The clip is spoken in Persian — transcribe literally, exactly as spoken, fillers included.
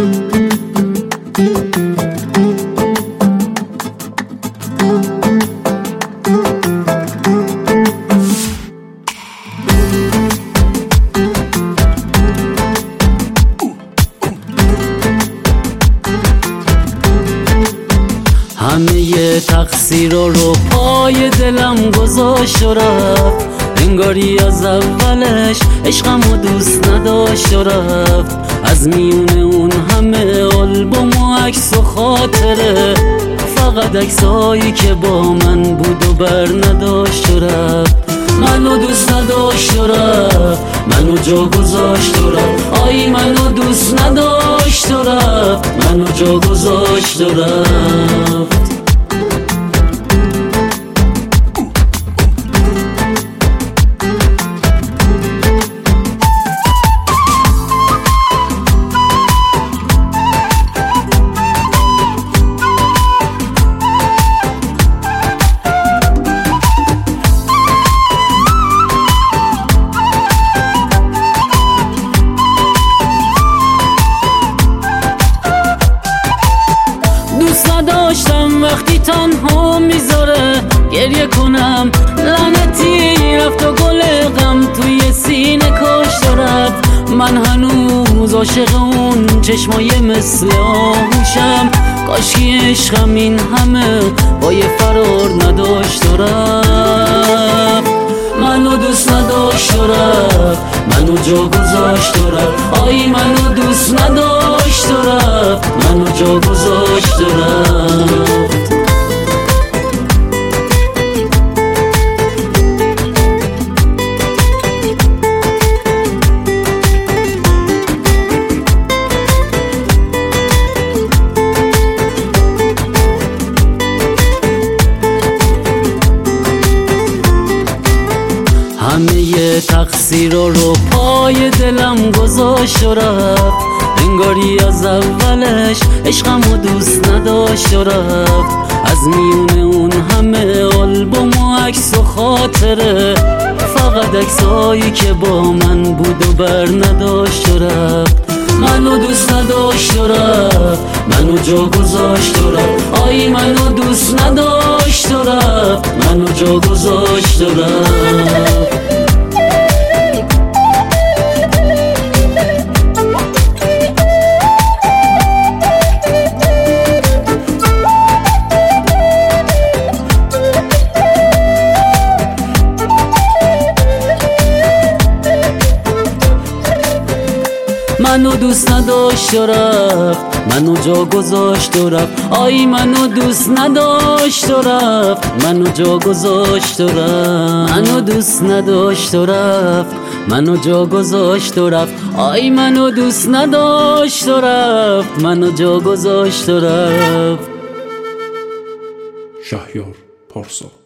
همه تقصیر رو پای دلم گذاشت و رفت، انگاری از اولش عشقم و دوست نداشت و رفت. از میونه اون همه آلبوم و عکس و خاطره، فقط عکسایی که با من بود و بر نداشت و رفت. منو دوست نداشت و رفت، منو جا گذاشت و رفت. آی منو دوست نداشت و رفت، منو جا گذاشت و رفت. نداشتم وقتی تنها میذاره گریه کنم، لعنتی رفت و گل غم توی سینه کاشت و رفت. من هنوز عاشق اون چشمای مثل آهوشم، کاشکی عشقم این همه با یه فرار نداشت و رفت. منو دوست نداشت و رفت، منو جا گذاشت و رفت. آی منو دوست نداشت و رفت، منو جا گذاشت و رفت. همه تقصیر رو پای دلم گذاشت و رفت، انگاری از اولش عشقم و دوست نداشت و رفت. از میونه اون همه آلبوم و عکس و خاطره، فقط عکسایی که با من بود و بر نداشت و رفت. منو دوست نداشت و رفت، منو جا گذاشت و رفت. آی منو دوست نداشت و رفت، منو جا گذاشت و رفت. منو دوست نداشت و رفت، منو جا گذاشت و رفت. آی منو دوست نداشت و رفت، منو جا گذاشت و رفت. منو دوست نداشت و رفت، منو جا گذاشت و رفت. آی منو دوست نداشت و رفت، منو جا گذاشت و رفت. شهریار پارسا.